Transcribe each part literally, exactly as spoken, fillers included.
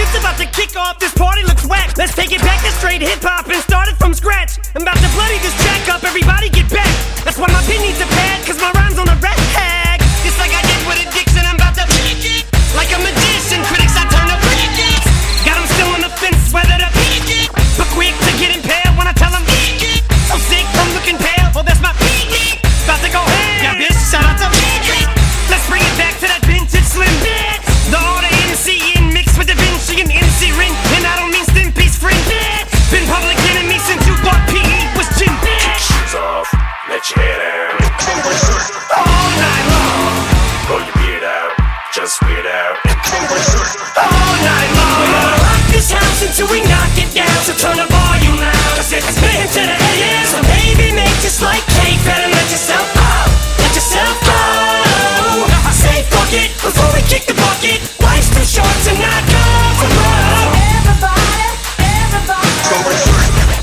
just about to kick off, this party looks whack. Let's take it back to straight hip-hop and start it from scratch. I'm about to bloody this track up, everybody get back. That's why my pin needs a pad, cause my rhyme's on the rag. Just like I did with Addiction, I'm about to like a magician, critics I turn up. Got them still on the fence, whether to but quick to get impaled when I tell them so sick from looking pale, well that's my about to go ham. Yeah bitch, shout out to let's bring it back to that vintage Slim bitch. The order M C in mixed with Da Vinci and M C Rin. And I don't mean Stimpy's friend bitch. Been public enemy since you thought P E was Jim bitch. Kick shoes off, let your head out. All night long. Pull your beard out, just weird out. All night long. We're gonna rock this house until we knock it down. So turn the volume loud, cause it's been to the A M. So baby make just like cake, better let yourself go. Let yourself go. I say fuck it before we kick the bucket. Life's too short to not go for broke. Everybody, everybody.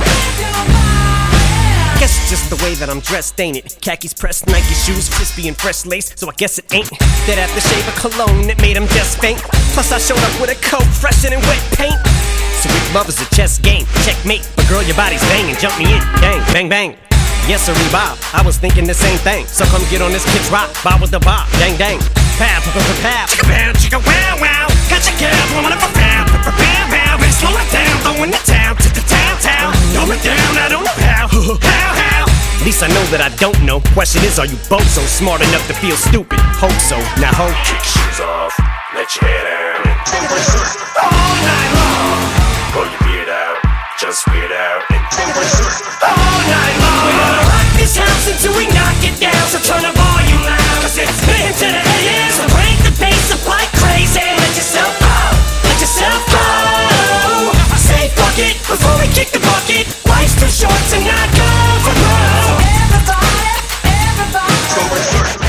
Guess it's just the way that I'm dressed, ain't it? Khakis pressed, Nike shoes, crispy and fresh lace. So I guess it ain't that aftershave of cologne that made him just faint. Plus I showed up with a coat fresher than wet paint. So if love is a chess game, checkmate. But girl, your body's banging, jump me in, bang, bang, bang. Yes, sir, Bob, I was thinking the same thing. So come get on this kid's rock, bob with the bob, dang, dang. Pow, pow, pow, pow, chicka pow, chicka wow, wow. Got your girl blowing up a pow, pow, pow, pow. And slow it down, throwing the town to the town, town. Throw it down, I don't know how, how, how. At least I know that I don't know. Question is, are you both so smart enough to feel stupid? Hope so, now hope. Kick shoes off, let your head out. All night long. Pull your beard out, just weird out. All night long. We're gonna rock this house until we knock it down. So turn the volume loud, cause it's been to the A M. So crank the bass up like crazy. Let yourself go, let yourself go. I say fuck it before we kick the bucket. Life's too short to not go for broke. Everybody, everybody.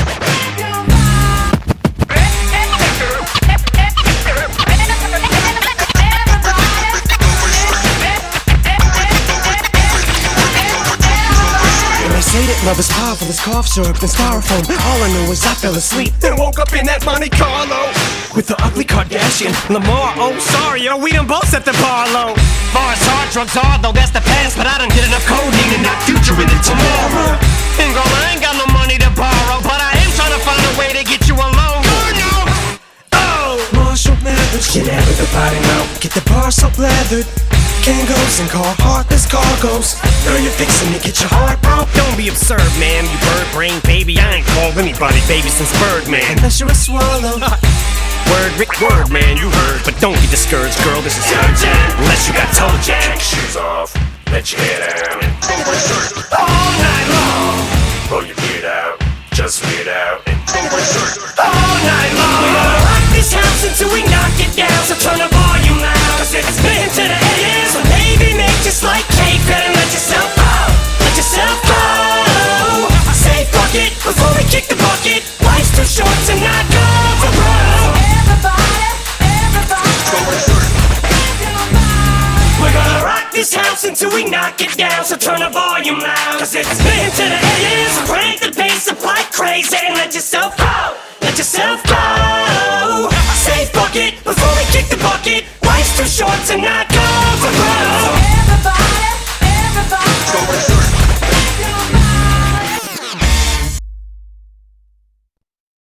Say that love is powerful as cough syrup and styrofoam. All I know is I fell asleep and woke up in that Monte Carlo with the ugly Kardashian Lamar. Oh sorry yo, we done both set the bar low. Far as hard drugs are though, that's the past. But I done did enough codeine and not future in it tomorrow. And girl, I ain't got no money to borrow, but I am trying to find a way to get you alone. Oh, Marshall Mathers, get out of the body now. Get the bar so leathered. Kangos and Carhartt-less cargoes. Girl, you're fixing to get your heart broke. Don't be absurd, man, you bird brain baby. I ain't called anybody baby since Birdman. Unless you're a swallow. Word, Rick, word, man, you heard. But don't get discouraged, girl, this is urgent. Unless you got toe jam. Kick shoes off, let your head out. All night long. Pull your beard out, just weird out. All night long. We're gonna rock this house until we knock it down. So turn the volume loud, cause it's been to the A M. So baby, make just like cake, better let yourself go. Let yourself go. I say fuck it before we kick the bucket. Life's too short to not go for broke. Everybody, everybody. We're gonna rock this house until we knock it down. So turn the volume loud, cause it's been to the A M. So crank the bass up like crazy and let yourself go. Let yourself go. I say fuck it before we kick the bucket. Life's too short to not go